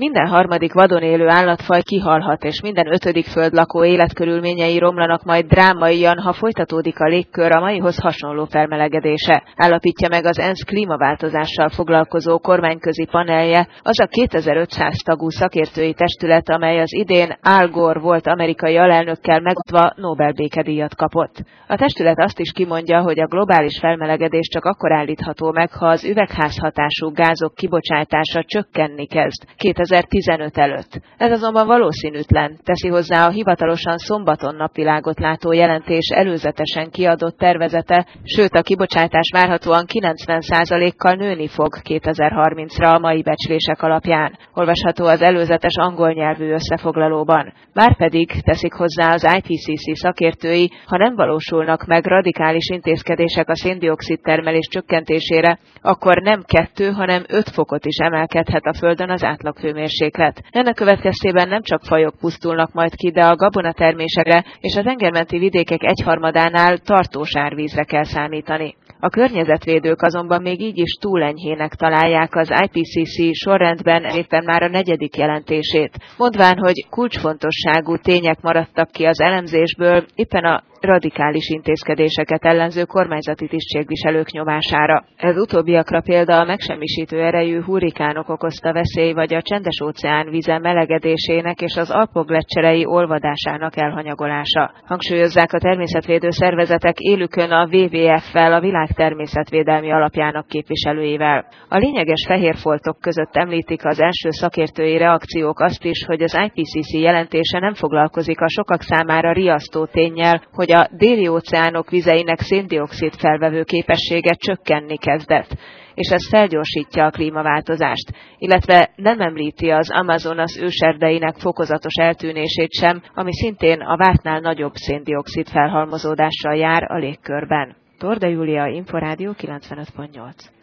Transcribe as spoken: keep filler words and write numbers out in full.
Minden harmadik vadon élő állatfaj kihalhat, és minden ötödik földlakó életkörülményei romlanak majd drámaian, ha folytatódik a légkör a maihoz hasonló felmelegedése. Állapítja meg az ENSZ klímaváltozással foglalkozó kormányközi panelje, az a kétezer-ötszáz tagú szakértői testület, amely az idén Al Gore volt amerikai alelnökkel megosztva Nobel békedíjat kapott. A testület azt is kimondja, hogy a globális felmelegedés csak akkor állítható meg, ha az üvegházhatású gázok kibocsátása csökkenni kezd kétezer-tizenöt előtt. Ez azonban valószínűtlen, teszi hozzá a hivatalosan szombaton napvilágot látó jelentés előzetesen kiadott tervezete, sőt a kibocsátás várhatóan kilencven százalékkal nőni fog kétezer-harmincra a mai becslések alapján. Olvasható az előzetes angol nyelvű összefoglalóban. Márpedig, teszik hozzá az I P C C szakértői, ha nem valósulnak meg radikális intézkedések a szén-dioxid termelés csökkentésére, akkor nem kettő, hanem öt fokot is emelkedhet a Földön az átlaghőmérséklet. Ennek következtében nem csak fajok pusztulnak majd ki, de a gabonatermésekre és a tengermenti vidékek egyharmadánál tartós árvízre kell számítani. A környezetvédők azonban még így is túl enyhének találják az I P C C sorrendben éppen már a negyedik jelentését, mondván, hogy kulcsfontosságú tények maradtak ki az elemzésből, éppen a radikális intézkedéseket ellenző kormányzati tisztségviselők nyomására. Ez utóbbiakra példa a megsemmisítő erejű hurrikánok okozta veszély, vagy a Csendes-óceán vize melegedésének és az Alpok gleccserei olvadásának elhanyagolása. Hangsúlyozzák a természetvédő szervezetek élükön a W W F-fel, a Világ Természetvédelmi Alapjának képviselőivel. A lényeges fehérfoltok között említik az első szakértői reakciók azt is, hogy az I P C C jelentése nem foglalkozik a sokak számára riasztó ténnyel, hogy a déli óceánok vizeinek szén-dioxid felvevő képessége csökkenni kezdett, és ez felgyorsítja a klímaváltozást, illetve nem említi az Amazonas őserdeinek fokozatos eltűnését sem, ami szintén a vártnál nagyobb szén-dioxid felhalmozódással jár a légkörben. Torda Júlia, Inforádió kilencvenöt pont nyolc.